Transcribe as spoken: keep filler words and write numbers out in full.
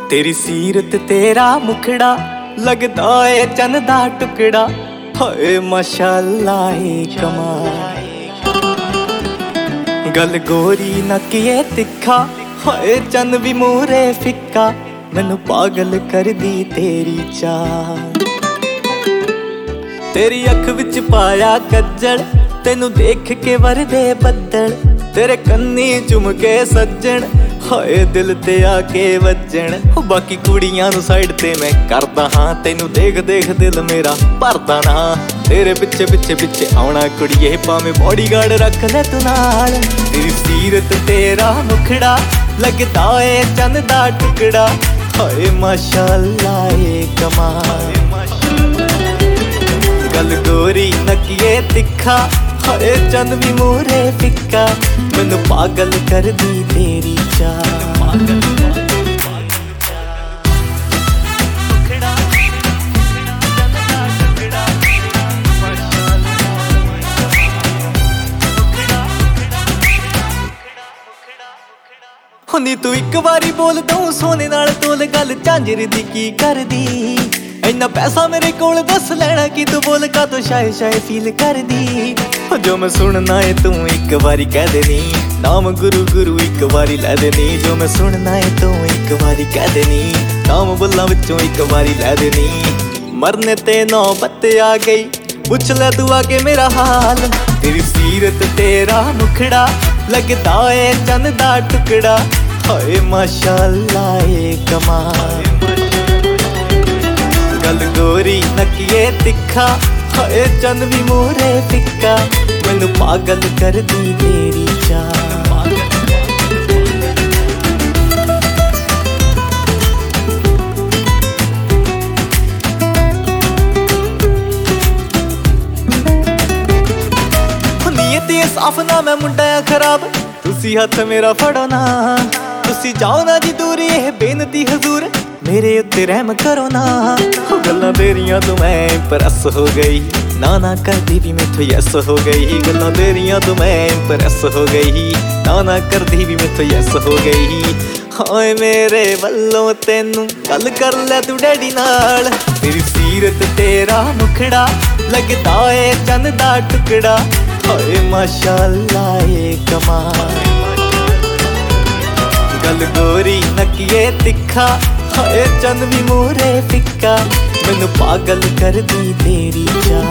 तेरी सीरत तेरा मुखड़ा लगदा ए चन दा टुकड़ा। हाय माशाअल्लाह ए कमाल, गल गोरी नकिए तिखा। हाय चन भी मूरे फिक्का, मैनू पागल कर दी तेरी चाल। तेरी अख विच पाया कज्जल, तेनू देख के वरदे बद्दल। तेरे कन्नी चुम के सज्जन, हाए दिल ते आके वज्जण। बाकी कुड़ियां नू साइड ते मैं करदा हां, तेनू देख देख दिल मेरा भरदा ना। तेरे पिछे पिछे पिछे आउणा कुड़िए, भावें बॉडीगार्ड रख ले तू नाल। तेरी सीरत तेरा मुखड़ा लगदा ए चन दा टुकड़ा। हाए माशाअल्लाह ए कमाल, गल गोरी नकिए तिखा। हाए चन भी मूरे फिक्का, मैनू पागल कर दी तेरी चाल। हुंदी तू एक बारी बोल दूं सोने नाल तोल, गल झांजर दी की कर दी। इन्ना पैसा मेरे कोल दस लैना कि तू बोल का तो शाय शाय फील कर दी। जो मैं सुनना है तू एक बारी कह देनी, नाम गुरु गुरु एक बारी लै देनी। जो मैं सुनना है तू एक बारी कह देनी, नाम बुल्ला विचों एक बारी लै देनी। मरने ते नौबत आ गई, पुछ ले तू आके मेरा हाल। तेरी सीरत तेरा मुखड़ा लगदा ए चन दा टुकड़ा। हाय माशाअल्लाह ए कमाल, गल गोरी नकिए तिखा। हाए चन भी मूरे फिक्का, मैनू पागल कर दी तेरी चाल। नीयत साफ ना मैं मुंडा खराब, तुसी हथ मेरा फड़ो ना। तुसी जाओ ना जी दूर, ये बेनती हजूर मेरे उत्ते रहम करो ना। गल्लां तेरियां तो मैं इंप्रेस हो गई, ना ना करदी भी मैथों यस हो गई। गल्लां तेरियां तो मैं इंप्रेस हो गई, ना ना करदी भी मैथों यस हो गई। हाय मेरे वल्लों तेनू गल कर ले तू डैडी नाल। तेरी सीरत तेरा मुखड़ा लगदा ए चन दा टुकड़ा। हाय माशाअल्लाह ए कमाल, गल गोरी नकिए तिखा। हाए चन भी मूरे फिक्का, मैनू पागल कर दी तेरी चाल।